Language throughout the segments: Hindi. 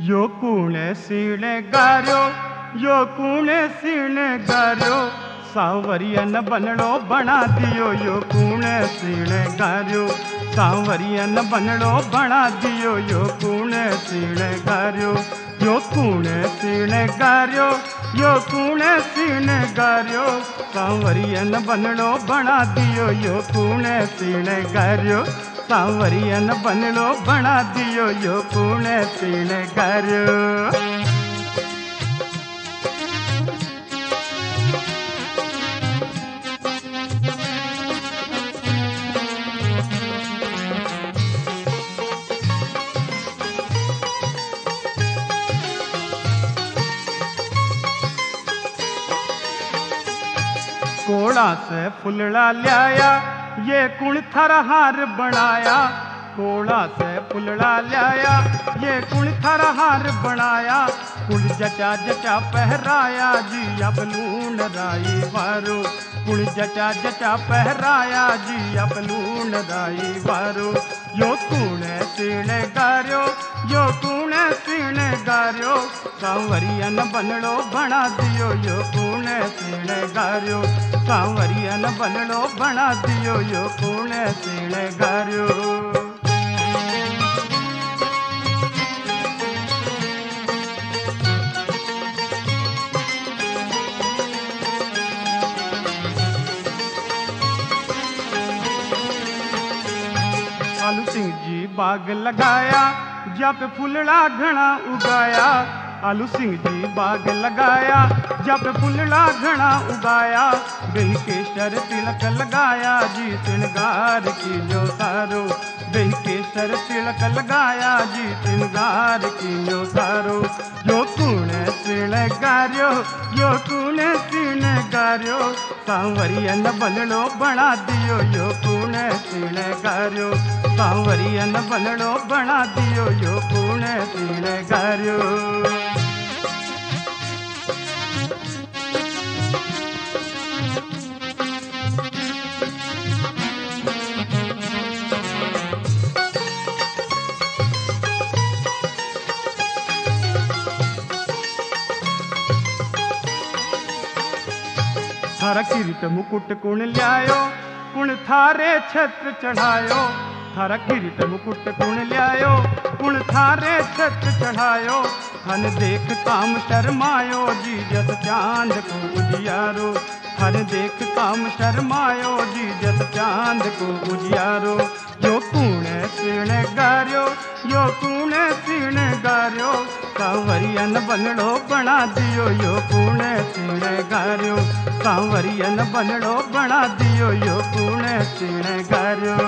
यो कुणे सीणेगार्यो, यो कुणे सीणेगार्यो, सांवरियन बनड़ो बना दियो। यो कुणे सीणेगार्यो, सांवरियन बनड़ो बना दियो। यो कुणे सीणेगार्यो, यो कुणे सीणेगार्यो, यो कुणे सीणेगार्यो, सांवरियन बनड़ो बना दियो। यो कुणे सीणेगार्यो, सांवरियन बनड़ो बना दियो। यो कुणे सीणेगार्यो। कोड़ा से फुलड़ा ल्याया, ये कुण थारा हार बनाया। कोड़ा से फुलड़ा ल्याया, ये कुण थारा हार बनाया। कुण जचा जचा पहराया जी अब लून राई वारो। कुण जचा जचा पहराया जी अब लून राई वारो। यो कुणे सीणेगार्यो, यो कुणे सीणेगार्यो, सांवरियन बनड़ो बना दियो। यो कुणे सीणेगार्यो, सांवरियन बनड़ो बना दियो। यो कुणे सीणेगार्यो। आलू सिंह जी बाग लगाया, जब फुलड़ा घना उगाया। आलू सिंह जी बाग लगाया, जब फुलड़ा घना उगाया। बेही केसर तिलक लगाया जी श्रृंगार की जो सारो। बेही केसर तिलक लगाया जी श्रृंगार की जो सारो। यो कुणे सीणेगार्यो, यो कुणे सीणेगार्यो, सांवरियन बनड़ो बना दियो। यो कुणे सीणेगार्यो, सांवरियन बनड़ो बना दियो। यो कुणे सीणेगार्यो। थारा किरीट मुकुट कुण ल्यायो, कुण थारे छत्र चढ़ायो। थारा किरीट मुकुट कुण ल्यायो, कुण थारे छत्र चढ़ायो। हन देख काम शर्मायो जी जस चांद को उजियारो। हन देख काम शर्मायो जी जस चांद को उजियारो। यो कुणे सीणेगार्यो, यो कुणे सीणेगार्यो, सांवरियन बनड़ो बना दियो। यो कुणे सीणेगार्यो, सांवरियन बनड़ो बना दियो। यो कुणे सीणेगार्यो।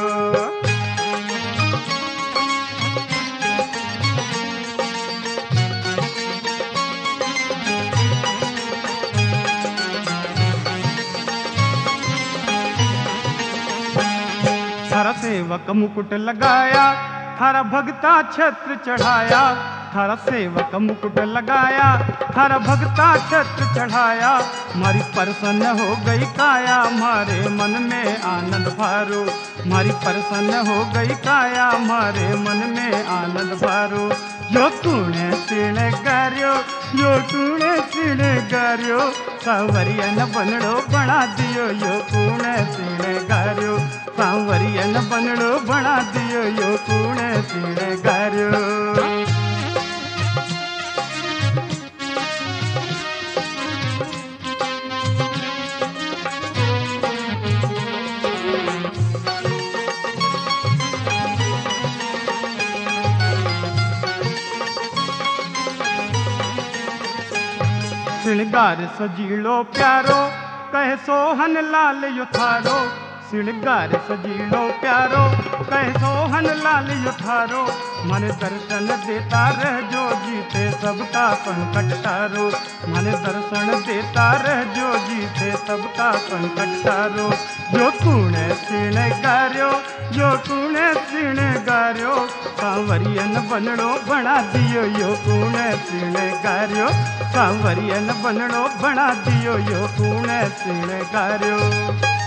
थारा सेवक मुकुट लगाया, थारा भगता छत्र चढ़ाया। थारा सेवक मुकुट लगाया, थारा भगता छत्र चढ़ाया। मारी प्रसन्न हो गई काया, मारे मन में आनंद भारो। मारी प्रसन्न हो गई काया, मारे मन में आनंद भारो। यो कुणे सीणेगार्यो, यो कुणे सीणेगार्यो, सांवरियन बनड़ो बना दियो। यो कुणे सीणेगार्यो, सांवरियन बनड़ो बना दियो। यो कुणे सीणेगार्यो। श्रृंगार सजीलो प्यारो, कहे सोहन लाल यो थारो। श्रृंगार सजीलो प्यारो, कहे सोहन लाल यो थारो। मन दर्शन देता रह जो जीते सबका संकट तारो। मन दर्शन देता रह जो जीते सबका संकट तारो। यो कुणे सीणेगार्यो, यो कुणे सीणेगार्यो, सांवरियन बनड़ो बना दियो। यो कुणे सीणेगार्यो, सांवरियन बनड़ो बना दियो। यो कुणे सीणेगार्यो।